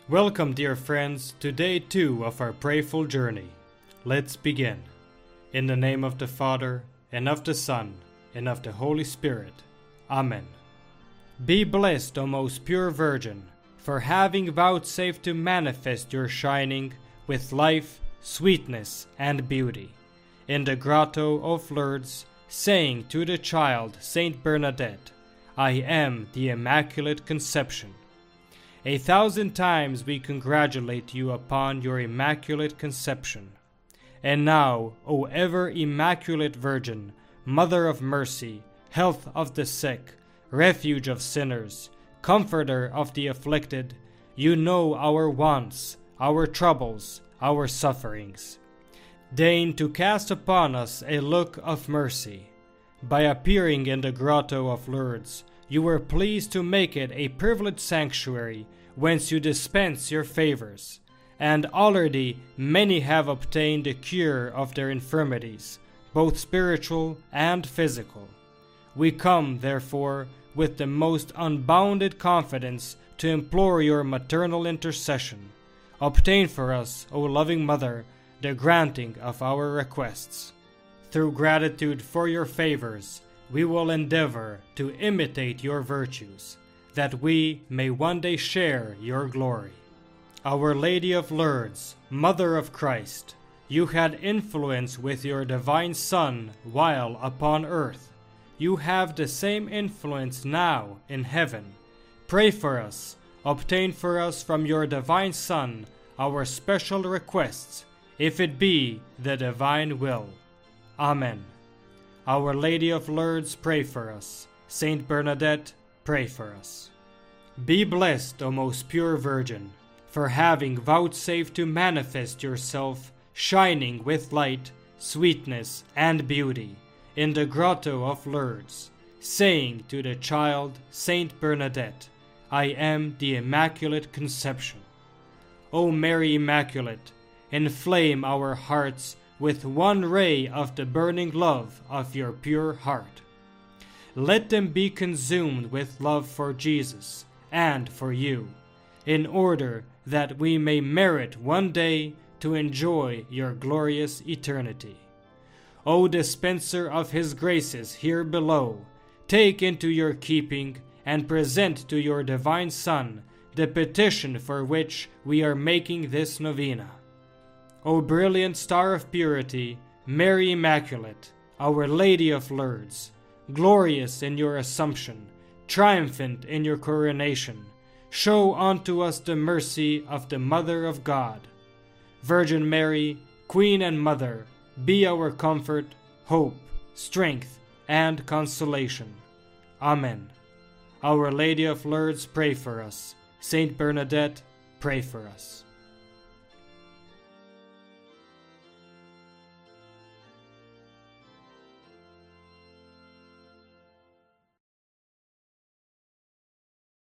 Welcome, dear friends, to day 2 of our prayerful journey. Let's begin. In the name of the Father, and of the Son, and of the Holy Spirit. Amen. Be blessed, O most pure Virgin, for having vouchsafed to manifest your shining with life, sweetness, and beauty. In the grotto of Lourdes, saying to the child Saint Bernadette, I am the Immaculate Conception. 1,000 times we congratulate you upon your Immaculate Conception. And now, O ever Immaculate Virgin, Mother of Mercy, Health of the sick, Refuge of sinners, Comforter of the afflicted, you know our wants, our troubles, our sufferings. Deign to cast upon us a look of mercy. By appearing in the grotto of Lourdes, you were pleased to make it a privileged sanctuary whence you dispense your favors, and already many have obtained the cure of their infirmities, both spiritual and physical. We come, therefore, with the most unbounded confidence to implore your maternal intercession. Obtain for us, O loving Mother, the granting of our requests. Through gratitude for your favors, we will endeavor to imitate your virtues, that we may one day share your glory. Our Lady of Lourdes, Mother of Christ, you had influence with your divine Son while upon earth. You have the same influence now in heaven. Pray for us, obtain for us from your divine Son our special requests, if it be the divine will. Amen. Our Lady of Lourdes, pray for us. Saint Bernadette, pray for us. Be blessed, O most pure Virgin, for having vouchsafed to manifest yourself, shining with light, sweetness, and beauty, in the grotto of Lourdes, saying to the child Saint Bernadette, I am the Immaculate Conception. O Mary Immaculate, inflame our hearts with one ray of the burning love of your pure heart. Let them be consumed with love for Jesus and for you, in order that we may merit one day to enjoy your glorious eternity. O dispenser of his graces here below, take into your keeping and present to your divine Son the petition for which we are making this novena. O brilliant star of purity, Mary Immaculate, Our Lady of Lourdes, glorious in your Assumption, triumphant in your coronation, show unto us the mercy of the Mother of God. Virgin Mary, Queen and Mother, be our comfort, hope, strength, and consolation. Amen. Our Lady of Lourdes, pray for us. Saint Bernadette, pray for us.